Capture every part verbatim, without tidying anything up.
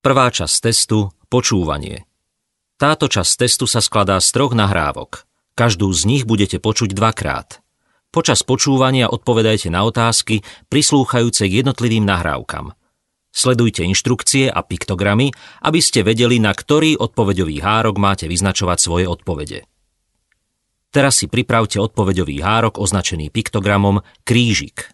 Prvá časť testu – počúvanie. Táto časť testu sa skladá z troch nahrávok. Každú z nich budete počuť dvakrát. Počas počúvania odpovedajte na otázky prislúchajúce k jednotlivým nahrávkam. Sledujte inštrukcie a piktogramy, aby ste vedeli, na ktorý odpoveďový hárok máte vyznačovať svoje odpovede. Teraz si pripravte odpoveďový hárok označený piktogramom krížik.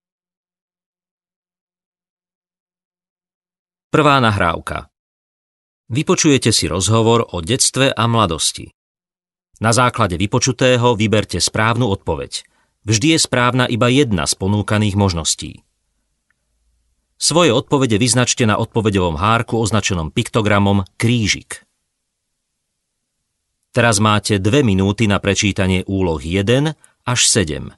Prvá nahrávka. Vypočujete si rozhovor o detstve a mladosti. Na základe vypočutého vyberte správnu odpoveď. Vždy je správna iba jedna z ponúkaných možností. Svoje odpovede vyznačte na odpoveďovom hárku označenom piktogramom krížik. Teraz máte dve minúty na prečítanie úloh jeden až sedem.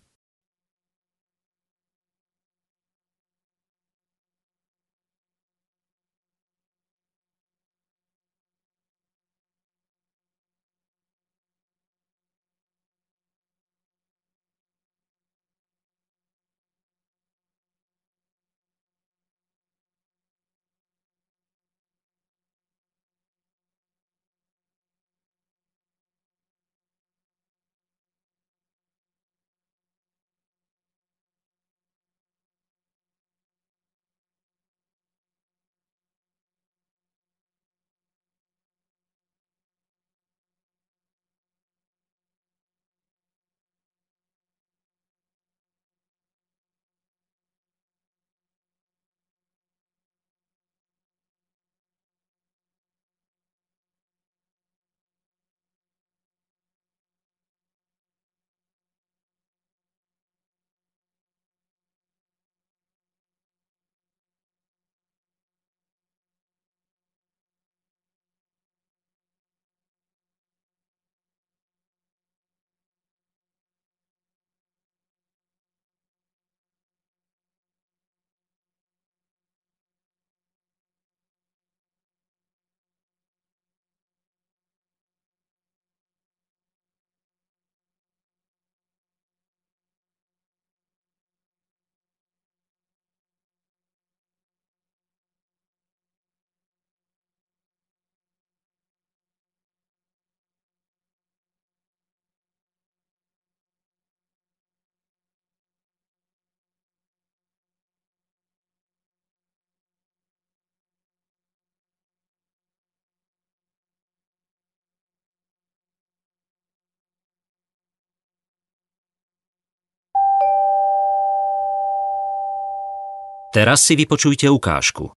Teraz si vypočujte ukážku.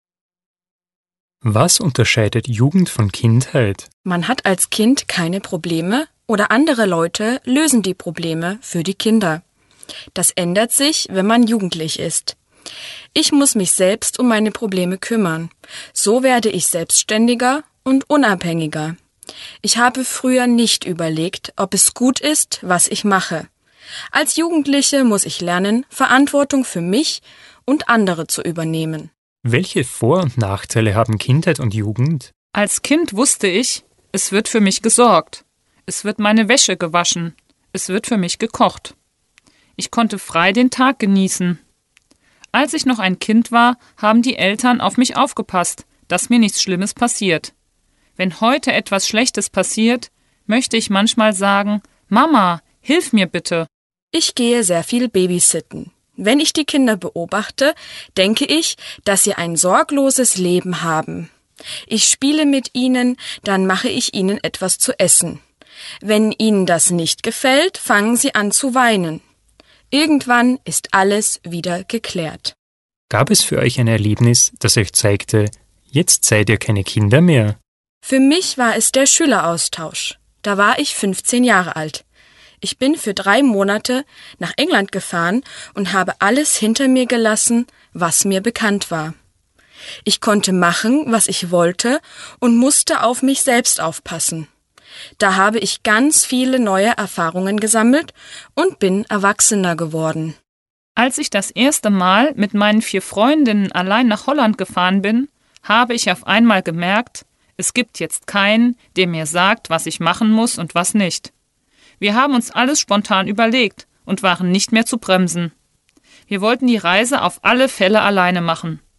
Was unterscheidet Jugend von Kindheit? Man hat als Kind keine Probleme oder andere Leute lösen die Probleme für die Kinder. Das ändert sich, wenn man jugendlich ist. Ich muss mich selbst um meine Probleme kümmern. So werde ich selbstständiger und unabhängiger. Ich habe früher nicht überlegt, ob es gut ist, was ich mache. Als Jugendliche muss ich lernen, Verantwortung für mich und andere zu übernehmen. Welche Vor- und Nachteile haben Kindheit und Jugend? Als Kind wusste ich, es wird für mich gesorgt. Es wird meine Wäsche gewaschen. Es wird für mich gekocht. Ich konnte frei den Tag genießen. Als ich noch ein Kind war, haben die Eltern auf mich aufgepasst, dass mir nichts Schlimmes passiert. Wenn heute etwas Schlechtes passiert, möchte ich manchmal sagen, Mama, hilf mir bitte. Ich gehe sehr viel babysitten. Wenn ich die Kinder beobachte, denke ich, dass sie ein sorgloses Leben haben. Ich spiele mit ihnen, dann mache ich ihnen etwas zu essen. Wenn ihnen das nicht gefällt, fangen sie an zu weinen. Irgendwann ist alles wieder geklärt. Gab es für euch ein Erlebnis, das euch zeigte, jetzt seid ihr keine Kinder mehr? Für mich war es der Schüleraustausch. Da war ich fünfzehn Jahre alt. Ich bin für drei Monate nach England gefahren und habe alles hinter mir gelassen, was mir bekannt war. Ich konnte machen, was ich wollte und musste auf mich selbst aufpassen. Da habe ich ganz viele neue Erfahrungen gesammelt und bin erwachsener geworden. Als ich das erste Mal mit meinen vier Freundinnen allein nach Holland gefahren bin, habe ich auf einmal gemerkt, es gibt jetzt keinen, der mir sagt, was ich machen muss und was nicht. Wir haben uns alles spontan überlegt und waren nicht mehr zu bremsen. Wir wollten die Reise auf alle Fälle alleine machen.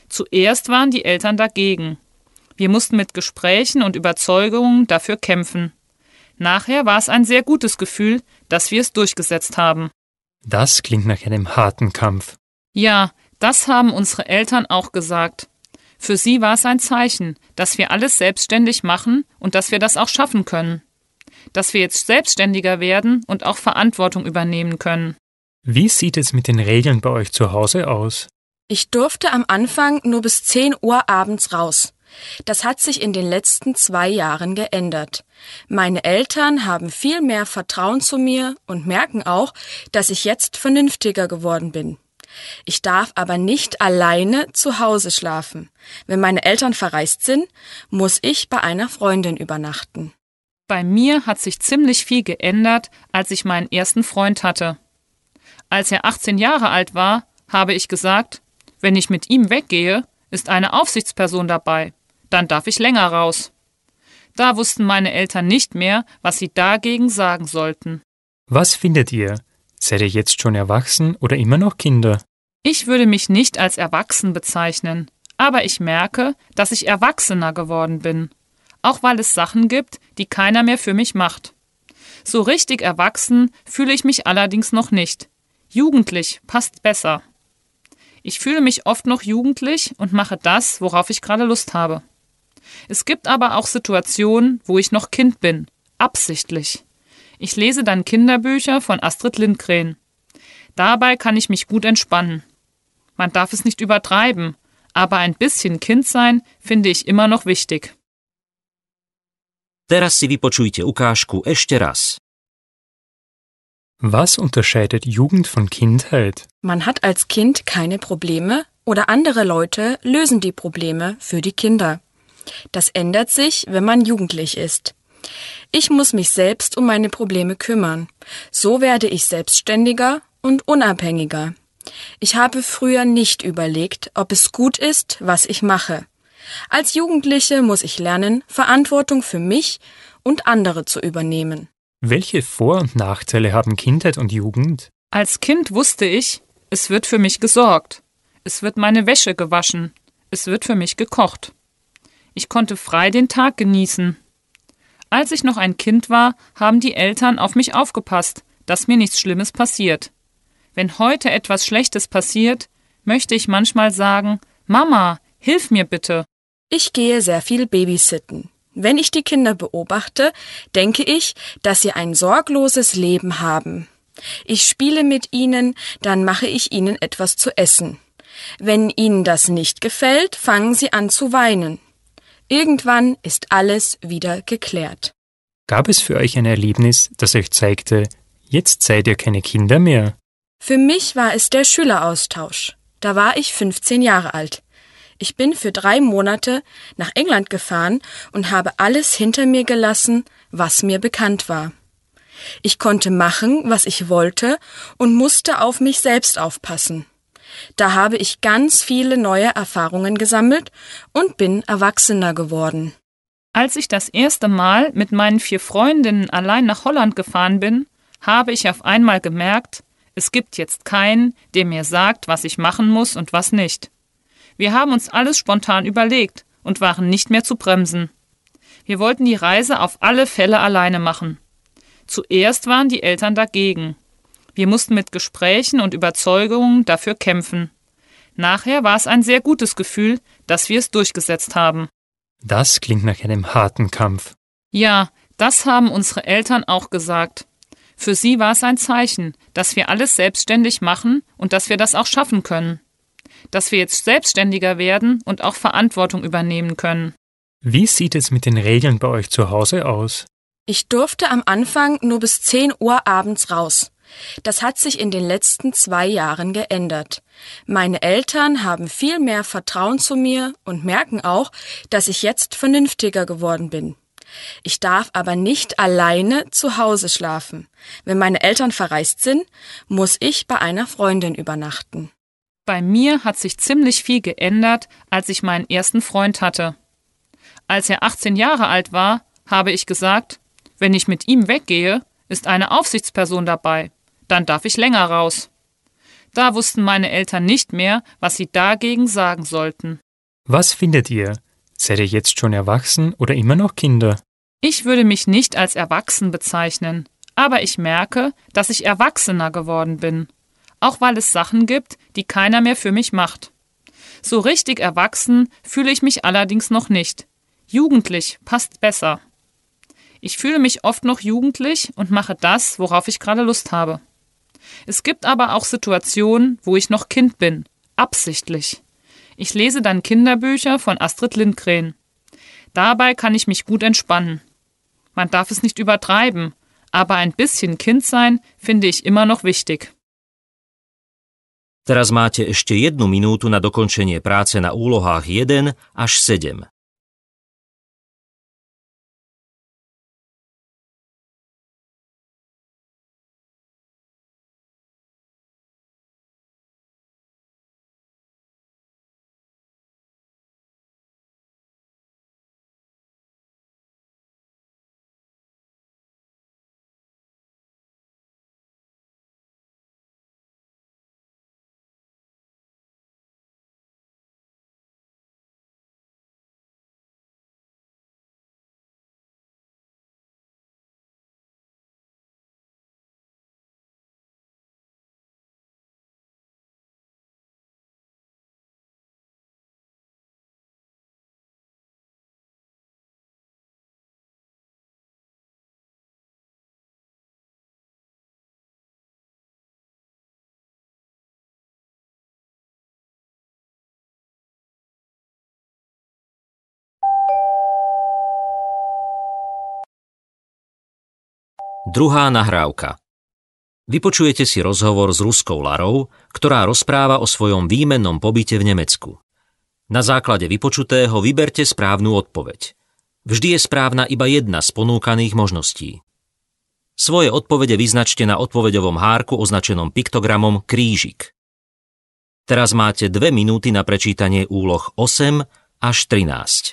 Zuerst waren die Eltern dagegen. Wir mussten mit Gesprächen und Überzeugungen dafür kämpfen. Nachher war es ein sehr gutes Gefühl, dass wir es durchgesetzt haben. Das klingt nach einem harten Kampf. Ja, das haben unsere Eltern auch gesagt. Für sie war es ein Zeichen, dass wir alles selbstständig machen und dass wir das auch schaffen können. Dass wir jetzt selbstständiger werden und auch Verantwortung übernehmen können. Wie sieht es mit den Regeln bei euch zu Hause aus? Ich durfte am Anfang nur bis zehn Uhr abends raus. Das hat sich in den letzten zwei Jahren geändert. Meine Eltern haben viel mehr Vertrauen zu mir und merken auch, dass ich jetzt vernünftiger geworden bin. Ich darf aber nicht alleine zu Hause schlafen. Wenn meine Eltern verreist sind, muss ich bei einer Freundin übernachten. Bei mir hat sich ziemlich viel geändert, als ich meinen ersten Freund hatte. Als er achtzehn Jahre alt war, habe ich gesagt, wenn ich mit ihm weggehe, ist eine Aufsichtsperson dabei. Dann darf ich länger raus. Da wussten meine Eltern nicht mehr, was sie dagegen sagen sollten. Was findet ihr? Seid ihr jetzt schon erwachsen oder immer noch Kinder? Ich würde mich nicht als erwachsen bezeichnen, aber ich merke, dass ich erwachsener geworden bin. Auch weil es Sachen gibt, die keiner mehr für mich macht. So richtig erwachsen fühle ich mich allerdings noch nicht. Jugendlich passt besser. Ich fühle mich oft noch jugendlich und mache das, worauf ich gerade Lust habe. Es gibt aber auch Situationen, wo ich noch Kind bin, absichtlich. Ich lese dann Kinderbücher von Astrid Lindgren. Dabei kann ich mich gut entspannen. Man darf es nicht übertreiben, aber ein bisschen Kind sein finde ich immer noch wichtig. Teraz si vypočujte ukážku ešte raz. Was unterscheidet Jugend von Kindheit? Man hat als Kind keine Probleme oder andere Leute lösen die Probleme für die Kinder. Das ändert sich, wenn man jugendlich ist. Ich muss mich selbst um meine Probleme kümmern. So werde ich selbstständiger und unabhängiger. Ich habe früher nicht überlegt, ob es gut ist, was ich mache. Als Jugendliche muss ich lernen, Verantwortung für mich und andere zu übernehmen. Welche Vor- und Nachteile haben Kindheit und Jugend? Als Kind wusste ich, es wird für mich gesorgt. Es wird meine Wäsche gewaschen. Es wird für mich gekocht. Ich konnte frei den Tag genießen. Als ich noch ein Kind war, haben die Eltern auf mich aufgepasst, dass mir nichts Schlimmes passiert. Wenn heute etwas Schlechtes passiert, möchte ich manchmal sagen, Mama, hilf mir bitte. Ich gehe sehr viel babysitten. Wenn ich die Kinder beobachte, denke ich, dass sie ein sorgloses Leben haben. Ich spiele mit ihnen, dann mache ich ihnen etwas zu essen. Wenn ihnen das nicht gefällt, fangen sie an zu weinen. Irgendwann ist alles wieder geklärt. Gab es für euch ein Erlebnis, das euch zeigte, jetzt seid ihr keine Kinder mehr? Für mich war es der Schüleraustausch. Da war ich fünfzehn Jahre alt. Ich bin für drei Monate nach England gefahren und habe alles hinter mir gelassen, was mir bekannt war. Ich konnte machen, was ich wollte und musste auf mich selbst aufpassen. Da habe ich ganz viele neue Erfahrungen gesammelt und bin erwachsener geworden. Als ich das erste Mal mit meinen vier Freundinnen allein nach Holland gefahren bin, habe ich auf einmal gemerkt, es gibt jetzt keinen, der mir sagt, was ich machen muss und was nicht. Wir haben uns alles spontan überlegt und waren nicht mehr zu bremsen. Wir wollten die Reise auf alle Fälle alleine machen. Zuerst waren die Eltern dagegen. Wir mussten mit Gesprächen und Überzeugungen dafür kämpfen. Nachher war es ein sehr gutes Gefühl, dass wir es durchgesetzt haben. Das klingt nach einem harten Kampf. Ja, das haben unsere Eltern auch gesagt. Für sie war es ein Zeichen, dass wir alles selbstständig machen und dass wir das auch schaffen können. Dass wir jetzt selbstständiger werden und auch Verantwortung übernehmen können. Wie sieht es mit den Regeln bei euch zu Hause aus? Ich durfte am Anfang nur bis zehn Uhr abends raus. Das hat sich in den letzten zwei Jahren geändert. Meine Eltern haben viel mehr Vertrauen zu mir und merken auch, dass ich jetzt vernünftiger geworden bin. Ich darf aber nicht alleine zu Hause schlafen. Wenn meine Eltern verreist sind, muss ich bei einer Freundin übernachten. Bei mir hat sich ziemlich viel geändert, als ich meinen ersten Freund hatte. Als er achtzehn Jahre alt war, habe ich gesagt, wenn ich mit ihm weggehe, ist eine Aufsichtsperson dabei. Dann darf ich länger raus. Da wussten meine Eltern nicht mehr, was sie dagegen sagen sollten. Was findet ihr? Seid ihr jetzt schon erwachsen oder immer noch Kinder? Ich würde mich nicht als erwachsen bezeichnen, aber ich merke, dass ich erwachsener geworden bin. Auch weil es Sachen gibt, die keiner mehr für mich macht. So richtig erwachsen fühle ich mich allerdings noch nicht. Jugendlich passt besser. Ich fühle mich oft noch jugendlich und mache das, worauf ich gerade Lust habe. Es gibt aber auch Situationen, wo ich noch Kind bin, absichtlich. Ich lese dann Kinderbücher von Astrid Lindgren. Dabei kann ich mich gut entspannen. Man darf es nicht übertreiben, aber ein bisschen Kind sein finde ich immer noch wichtig. Teraz máte ešte jednu minútu na dokončenie práce na úlohách jeden až sedem. Druhá nahrávka. Vypočujete si rozhovor s ruskou Larou, ktorá rozpráva o svojom výmennom pobyte v Nemecku. Na základe vypočutého vyberte správnu odpoveď. Vždy je správna iba jedna z ponúkaných možností. Svoje odpovede vyznačte na odpoveďovom hárku označenom piktogramom krížik. Teraz máte dve minúty na prečítanie úloh osem až trinásť.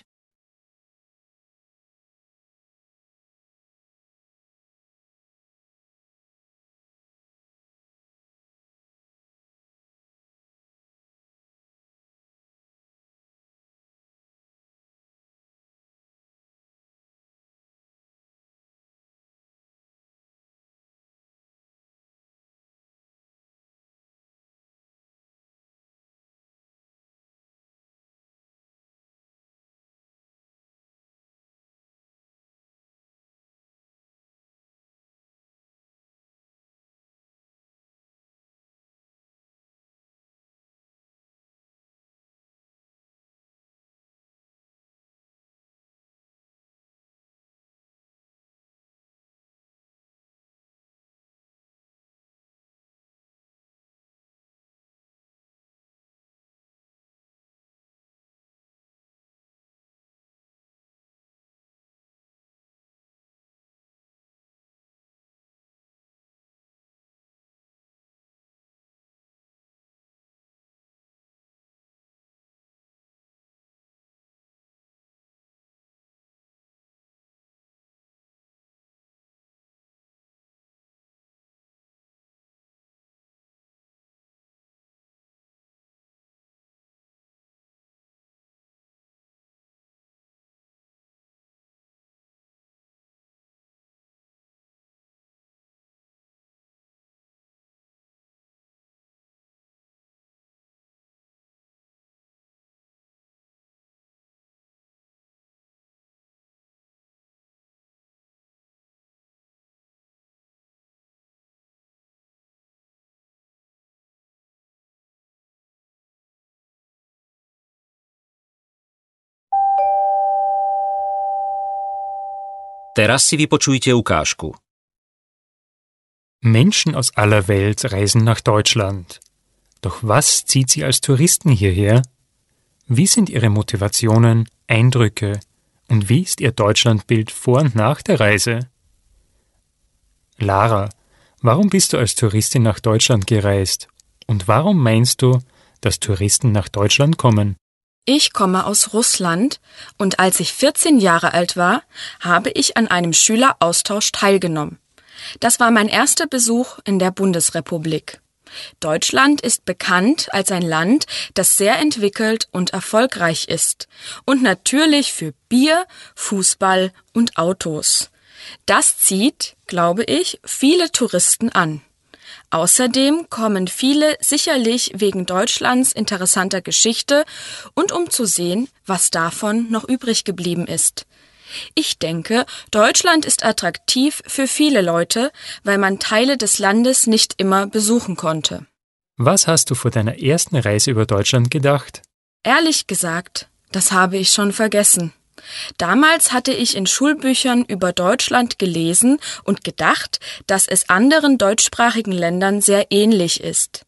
Teraz si vypočujte ukážku. Menschen aus aller Welt reisen nach Deutschland. Doch was zieht sie als Touristen hierher? Wie sind ihre Motivationen, Eindrücke und wie ist ihr Deutschlandbild vor und nach der Reise? Lara, warum bist du als Touristin nach Deutschland gereist? Und warum meinst du, dass Touristen nach Deutschland kommen? Ich komme aus Russland und als ich vierzehn Jahre alt war, habe ich an einem Schüleraustausch teilgenommen. Das war mein erster Besuch in der Bundesrepublik. Deutschland ist bekannt als ein Land, das sehr entwickelt und erfolgreich ist. Und natürlich für Bier, Fußball und Autos. Das zieht, glaube ich, viele Touristen an. Außerdem kommen viele sicherlich wegen Deutschlands interessanter Geschichte und um zu sehen, was davon noch übrig geblieben ist. Ich denke, Deutschland ist attraktiv für viele Leute, weil man Teile des Landes nicht immer besuchen konnte. Was hast du vor deiner ersten Reise über Deutschland gedacht? Ehrlich gesagt, das habe ich schon vergessen. Damals hatte ich in Schulbüchern über Deutschland gelesen und gedacht, dass es anderen deutschsprachigen Ländern sehr ähnlich ist.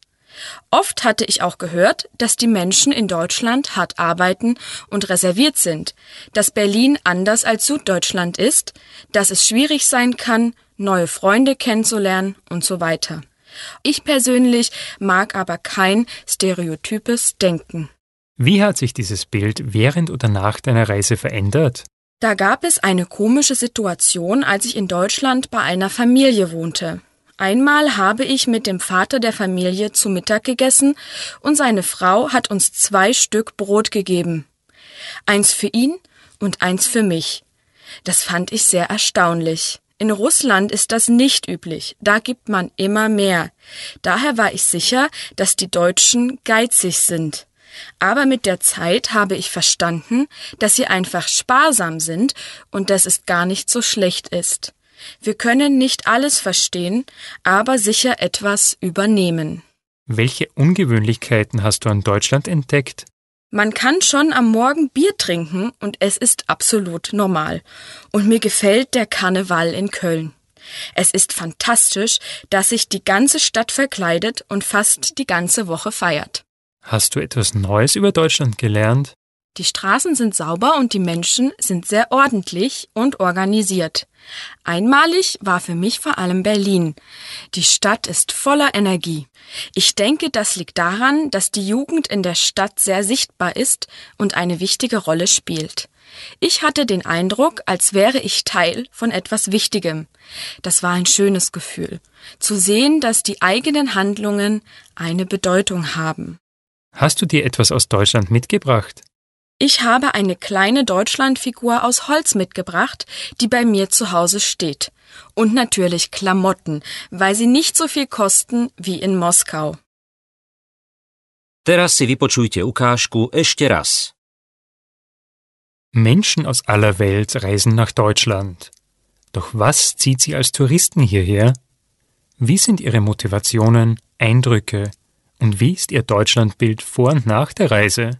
Oft hatte ich auch gehört, dass die Menschen in Deutschland hart arbeiten und reserviert sind, dass Berlin anders als Süddeutschland ist, dass es schwierig sein kann, neue Freunde kennenzulernen und so weiter. Ich persönlich mag aber kein stereotypes Denken. Wie hat sich dieses Bild während oder nach deiner Reise verändert? Da gab es eine komische Situation, als ich in Deutschland bei einer Familie wohnte. Einmal habe ich mit dem Vater der Familie zu Mittag gegessen und seine Frau hat uns zwei Stück Brot gegeben. Eins für ihn und eins für mich. Das fand ich sehr erstaunlich. In Russland ist das nicht üblich, da gibt man immer mehr. Daher war ich sicher, dass die Deutschen geizig sind. Aber mit der Zeit habe ich verstanden, dass sie einfach sparsam sind und dass es gar nicht so schlecht ist. Wir können nicht alles verstehen, aber sicher etwas übernehmen. Welche Ungewöhnlichkeiten hast du an Deutschland entdeckt? Man kann schon am Morgen Bier trinken und es ist absolut normal. Und mir gefällt der Karneval in Köln. Es ist fantastisch, dass sich die ganze Stadt verkleidet und fast die ganze Woche feiert. Hast du etwas Neues über Deutschland gelernt? Die Straßen sind sauber und die Menschen sind sehr ordentlich und organisiert. Einmalig war für mich vor allem Berlin. Die Stadt ist voller Energie. Ich denke, das liegt daran, dass die Jugend in der Stadt sehr sichtbar ist und eine wichtige Rolle spielt. Ich hatte den Eindruck, als wäre ich Teil von etwas Wichtigem. Das war ein schönes Gefühl, zu sehen, dass die eigenen Handlungen eine Bedeutung haben. Hast du dir etwas aus Deutschland mitgebracht? Ich habe eine kleine Deutschlandfigur aus Holz mitgebracht, die bei mir zu Hause steht. Und natürlich Klamotten, weil sie nicht so viel kosten wie in Moskau. Teraz si vypočujte ukážku ešte raz. Menschen aus aller Welt reisen nach Deutschland. Doch was zieht sie als Touristen hierher? Wie sind ihre Motivationen, Eindrücke und wie ist ihr Deutschlandbild vor und nach der Reise?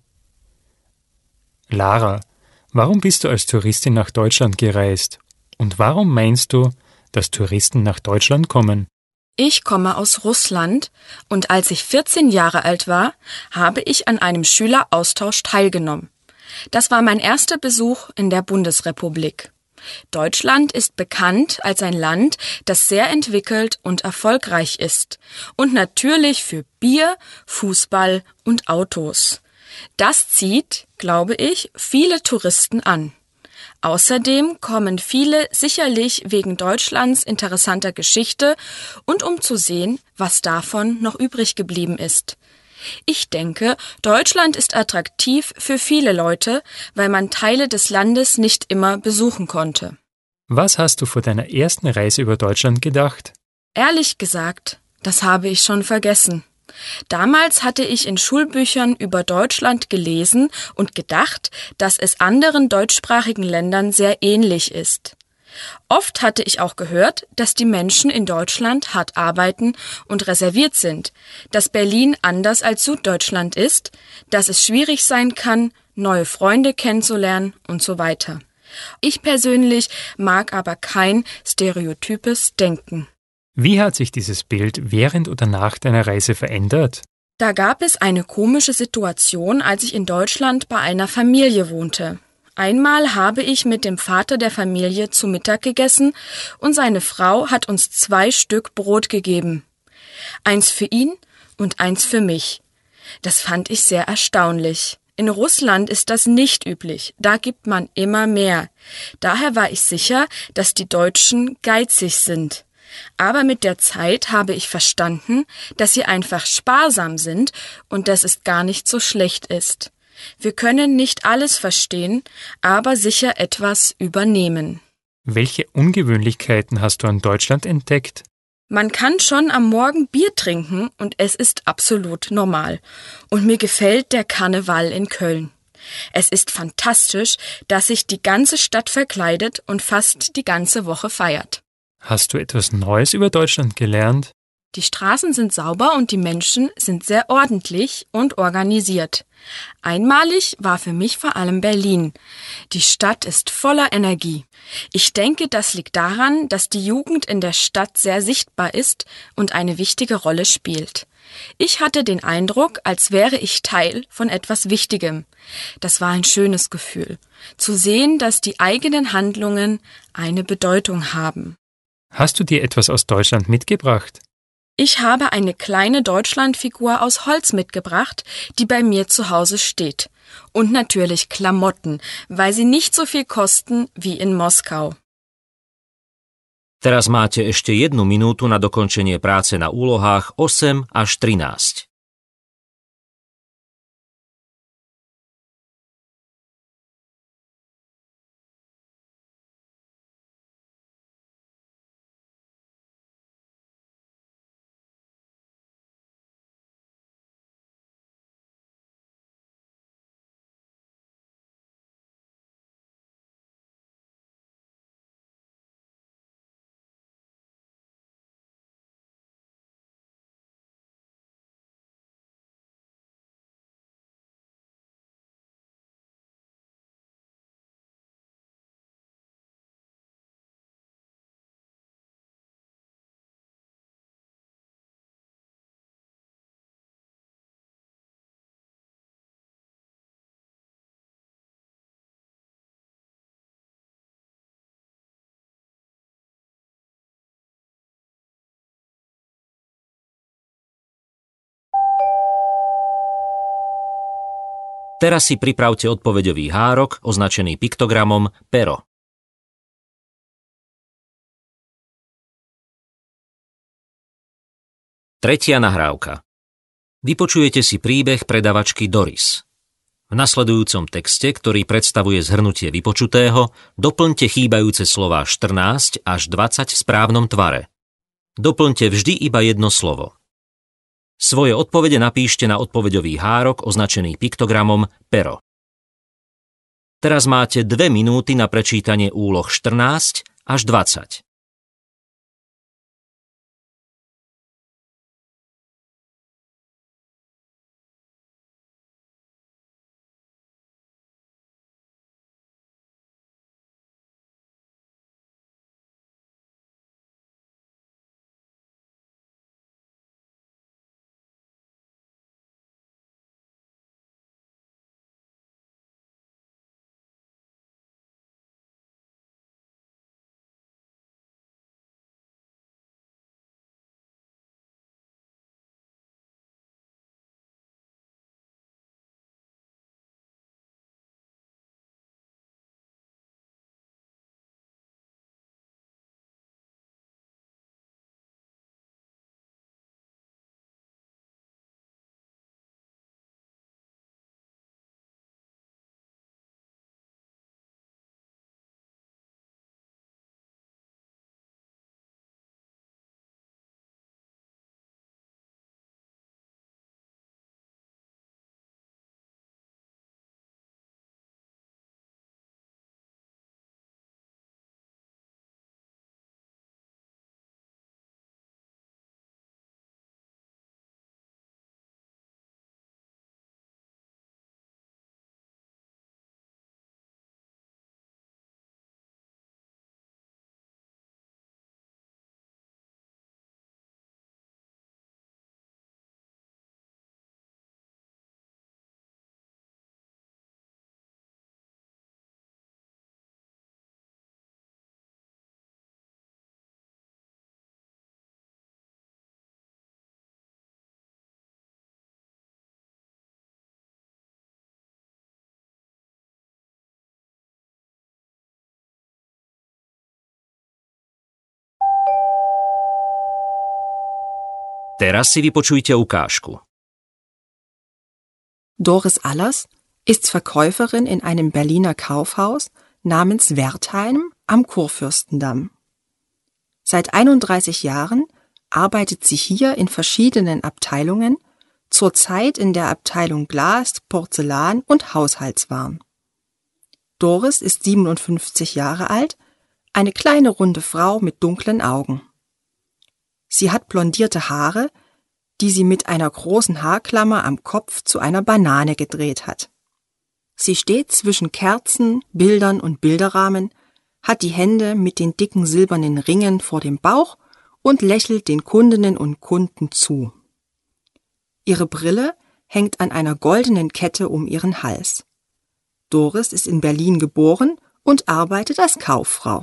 Lara, warum bist du als Touristin nach Deutschland gereist? Und warum meinst du, dass Touristen nach Deutschland kommen? Ich komme aus Russland und als ich vierzehn Jahre alt war, habe ich an einem Schüleraustausch teilgenommen. Das war mein erster Besuch in der Bundesrepublik. Deutschland ist bekannt als ein Land, das sehr entwickelt und erfolgreich ist. Und natürlich für Bier, Fußball und Autos. Das zieht, glaube ich, viele Touristen an. Außerdem kommen viele sicherlich wegen Deutschlands interessanter Geschichte und um zu sehen, was davon noch übrig geblieben ist. Ich denke, Deutschland ist attraktiv für viele Leute, weil man Teile des Landes nicht immer besuchen konnte. Was hast du vor deiner ersten Reise über Deutschland gedacht? Ehrlich gesagt, das habe ich schon vergessen. Damals hatte ich in Schulbüchern über Deutschland gelesen und gedacht, dass es anderen deutschsprachigen Ländern sehr ähnlich ist. Oft hatte ich auch gehört, dass die Menschen in Deutschland hart arbeiten und reserviert sind, dass Berlin anders als Süddeutschland ist, dass es schwierig sein kann, neue Freunde kennenzulernen und so weiter. Ich persönlich mag aber kein stereotypes Denken. Wie hat sich dieses Bild während oder nach deiner Reise verändert? Da gab es eine komische Situation, als ich in Deutschland bei einer Familie wohnte. Einmal habe ich mit dem Vater der Familie zu Mittag gegessen und seine Frau hat uns zwei Stück Brot gegeben. Eins für ihn und eins für mich. Das fand ich sehr erstaunlich. In Russland ist das nicht üblich, da gibt man immer mehr. Daher war ich sicher, dass die Deutschen geizig sind. Aber mit der Zeit habe ich verstanden, dass sie einfach sparsam sind und dass es gar nicht so schlecht ist. Wir können nicht alles verstehen, aber sicher etwas übernehmen. Welche Ungewöhnlichkeiten hast du an Deutschland entdeckt? Man kann schon am Morgen Bier trinken und es ist absolut normal. Und mir gefällt der Karneval in Köln. Es ist fantastisch, dass sich die ganze Stadt verkleidet und fast die ganze Woche feiert. Hast du etwas Neues über Deutschland gelernt? Die Straßen sind sauber und die Menschen sind sehr ordentlich und organisiert. Einmalig war für mich vor allem Berlin. Die Stadt ist voller Energie. Ich denke, das liegt daran, dass die Jugend in der Stadt sehr sichtbar ist und eine wichtige Rolle spielt. Ich hatte den Eindruck, als wäre ich Teil von etwas Wichtigem. Das war ein schönes Gefühl, zu sehen, dass die eigenen Handlungen eine Bedeutung haben. Hast du dir etwas aus Deutschland mitgebracht? Ich habe eine kleine Deutschlandfigur aus Holz mitgebracht, die bei mir zu Hause steht. Und natürlich Klamotten, weil sie nicht so viel kosten wie in Moskau. Teraz máte ešte jednu minútu na dokončenie práce na úlohách osem až trinásť. Teraz si pripravte odpoveďový hárok označený piktogramom pero. Tretia nahrávka. Vypočujete si príbeh predavačky Doris. V nasledujúcom texte, ktorý predstavuje zhrnutie vypočutého, doplňte chýbajúce slová štrnásť až dvadsať v správnom tvare. Doplňte vždy iba jedno slovo. Svoje odpovede napíšte na odpoveďový hárok označený piktogramom pero. Teraz máte dve minúty na prečítanie úloh štrnásť až dvadsať. Teraz si vypočujte ukážku. Doris Allers ist Verkäuferin in einem Berliner Kaufhaus namens Wertheim am Kurfürstendamm. Seit einunddreißig Jahren arbeitet sie hier in verschiedenen Abteilungen, zurzeit in der Abteilung Glas, Porzellan und Haushaltswaren. Doris ist siebenundfünfzig Jahre alt, eine kleine runde Frau mit dunklen Augen. Sie hat blondierte Haare, die sie mit einer großen Haarklammer am Kopf zu einer Banane gedreht hat. Sie steht zwischen Kerzen, Bildern und Bilderrahmen, hat die Hände mit den dicken silbernen Ringen vor dem Bauch und lächelt den Kundinnen und Kunden zu. Ihre Brille hängt an einer goldenen Kette um ihren Hals. Doris ist in Berlin geboren und arbeitet als Kauffrau.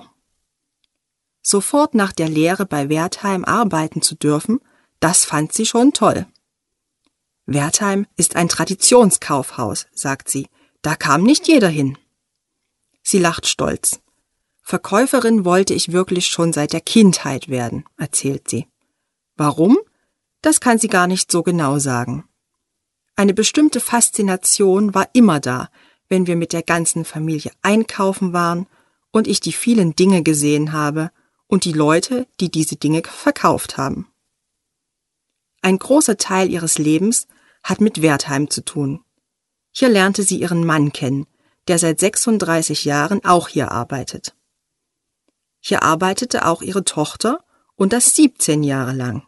Sofort nach der Lehre bei Wertheim arbeiten zu dürfen, das fand sie schon toll. Wertheim ist ein Traditionskaufhaus, sagt sie, da kam nicht jeder hin. Sie lacht stolz. Verkäuferin wollte ich wirklich schon seit der Kindheit werden, erzählt sie. Warum? Das kann sie gar nicht so genau sagen. Eine bestimmte Faszination war immer da, wenn wir mit der ganzen Familie einkaufen waren und ich die vielen Dinge gesehen habe und die Leute, die diese Dinge verkauft haben. Ein großer Teil ihres Lebens hat mit Wertheim zu tun. Hier lernte sie ihren Mann kennen, der seit sechsunddreißig Jahren auch hier arbeitet. Hier arbeitete auch ihre Tochter und das siebzehn Jahre lang.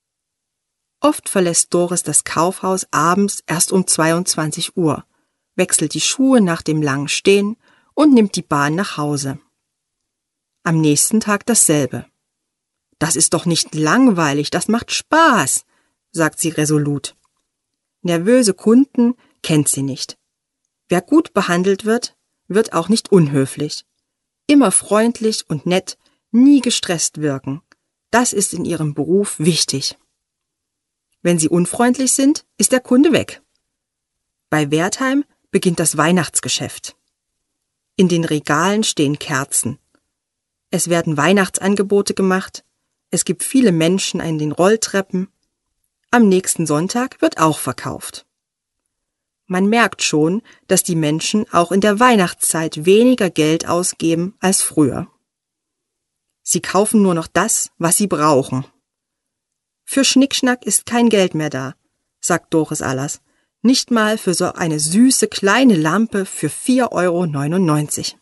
Oft verlässt Doris das Kaufhaus abends erst um zweiundzwanzig Uhr, wechselt die Schuhe nach dem langen Stehen und nimmt die Bahn nach Hause. Am nächsten Tag dasselbe. Das ist doch nicht langweilig, das macht Spaß, sagt sie resolut. Nervöse Kunden kennt sie nicht. Wer gut behandelt wird, wird auch nicht unhöflich. Immer freundlich und nett, nie gestresst wirken. Das ist in ihrem Beruf wichtig. Wenn sie unfreundlich sind, ist der Kunde weg. Bei Wertheim beginnt das Weihnachtsgeschäft. In den Regalen stehen Kerzen. Es werden Weihnachtsangebote gemacht. Es gibt viele Menschen an den Rolltreppen. Am nächsten Sonntag wird auch verkauft. Man merkt schon, dass die Menschen auch in der Weihnachtszeit weniger Geld ausgeben als früher. Sie kaufen nur noch das, was sie brauchen. Für Schnickschnack ist kein Geld mehr da, sagt Doris Allers. Nicht mal für so eine süße kleine Lampe für vier Euro neunundneunzig.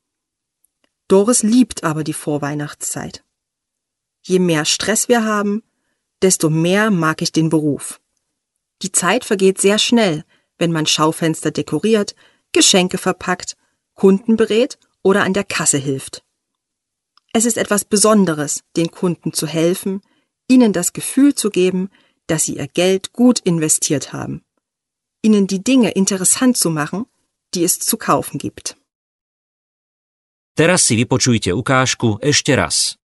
Doris liebt aber die Vorweihnachtszeit. Je mehr Stress wir haben, desto mehr mag ich den Beruf. Die Zeit vergeht sehr schnell, wenn man Schaufenster dekoriert, Geschenke verpackt, Kunden berät oder an der Kasse hilft. Es ist etwas Besonderes, den Kunden zu helfen, ihnen das Gefühl zu geben, dass sie ihr Geld gut investiert haben, ihnen die Dinge interessant zu machen, die es zu kaufen gibt. Teraz si vypočujte ukážku ešte raz.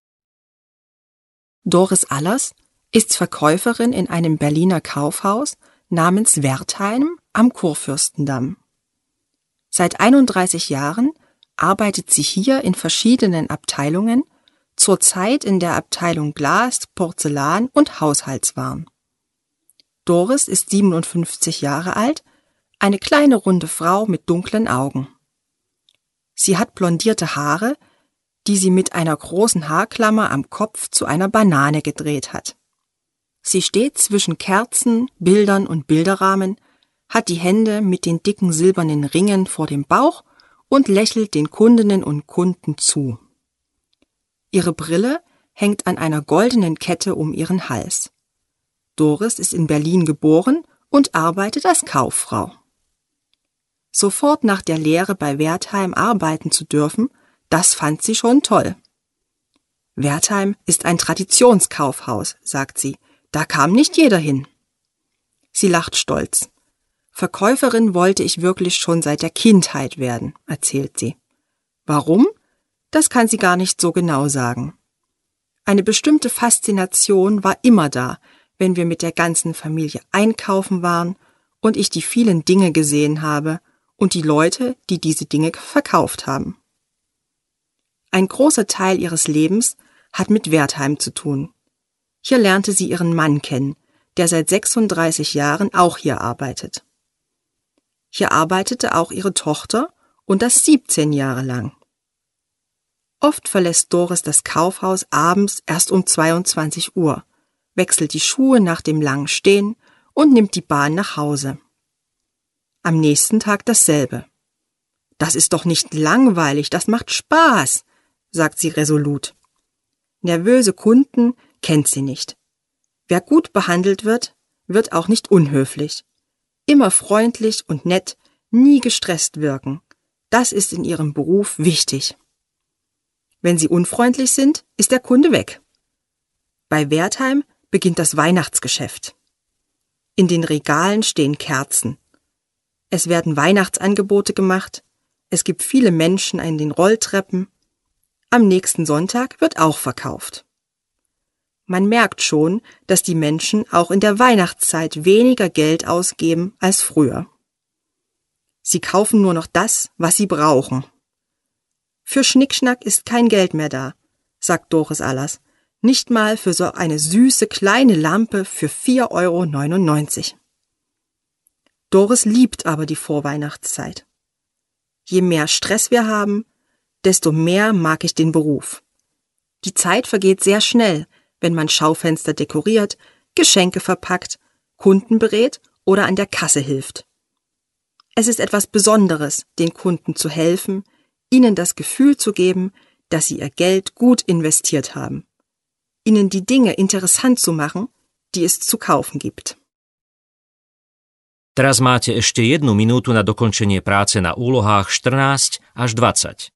Doris Allers ist Verkäuferin in einem Berliner Kaufhaus namens Wertheim am Kurfürstendamm. Seit einunddreißig Jahren arbeitet sie hier in verschiedenen Abteilungen, zurzeit in der Abteilung Glas, Porzellan und Haushaltswaren. Doris ist siebenundfünfzig Jahre alt, eine kleine runde Frau mit dunklen Augen. Sie hat blondierte Haare, die sie mit einer großen Haarklammer am Kopf zu einer Banane gedreht hat. Sie steht zwischen Kerzen, Bildern und Bilderrahmen, hat die Hände mit den dicken silbernen Ringen vor dem Bauch und lächelt den Kundinnen und Kunden zu. Ihre Brille hängt an einer goldenen Kette um ihren Hals. Doris ist in Berlin geboren und arbeitet als Kauffrau. Sofort nach der Lehre bei Wertheim arbeiten zu dürfen, das fand sie schon toll. Wertheim ist ein Traditionskaufhaus, sagt sie, da kam nicht jeder hin. Sie lacht stolz. Verkäuferin wollte ich wirklich schon seit der Kindheit werden, erzählt sie. Warum? Das kann sie gar nicht so genau sagen. Eine bestimmte Faszination war immer da, wenn wir mit der ganzen Familie einkaufen waren und ich die vielen Dinge gesehen habe und die Leute, die diese Dinge verkauft haben. Ein großer Teil ihres Lebens hat mit Wertheim zu tun. Hier lernte sie ihren Mann kennen, der seit sechsunddreißig Jahren auch hier arbeitet. Hier arbeitete auch ihre Tochter und das siebzehn Jahre lang. Oft verlässt Doris das Kaufhaus abends erst um zweiundzwanzig Uhr, wechselt die Schuhe nach dem langen Stehen und nimmt die Bahn nach Hause. Am nächsten Tag dasselbe. Das ist doch nicht langweilig, das macht Spaß, sagt sie resolut. Nervöse Kunden kennt sie nicht. Wer gut behandelt wird, wird auch nicht unhöflich. Immer freundlich und nett, nie gestresst wirken. Das ist in ihrem Beruf wichtig. Wenn sie unfreundlich sind, ist der Kunde weg. Bei Wertheim beginnt das Weihnachtsgeschäft. In den Regalen stehen Kerzen. Es werden Weihnachtsangebote gemacht. Es gibt viele Menschen an den Rolltreppen. Am nächsten Sonntag wird auch verkauft. Man merkt schon, dass die Menschen auch in der Weihnachtszeit weniger Geld ausgeben als früher. Sie kaufen nur noch das, was sie brauchen. Für Schnickschnack ist kein Geld mehr da, sagt Doris Allers. Nicht mal für so eine süße kleine Lampe für vier Euro neunundneunzig. Doris liebt aber die Vorweihnachtszeit. Je mehr Stress wir haben, desto mehr mag ich den Beruf. Die Zeit vergeht sehr schnell, wenn man Schaufenster dekoriert, Geschenke verpackt, Kunden berät oder an der Kasse hilft. Es ist etwas Besonderes, den Kunden zu helfen, ihnen das Gefühl zu geben, dass sie ihr Geld gut investiert haben, ihnen die Dinge interessant zu machen, die es zu kaufen gibt. Teraz máte ešte jednu minútu na dokončenie práce na úlohách štrnásť až dvadsať.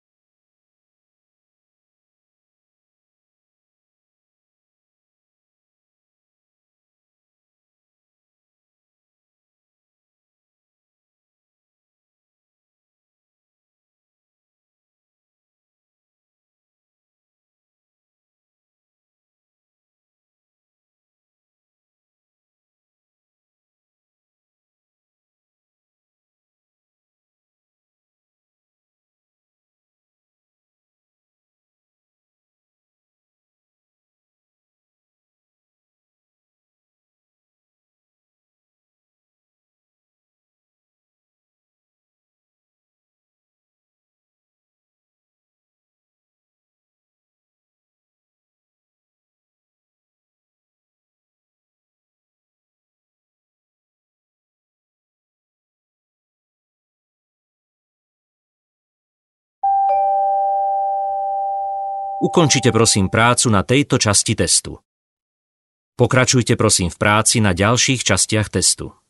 Ukončite prosím prácu na tejto časti testu. Pokračujte prosím v práci na ďalších častiach testu.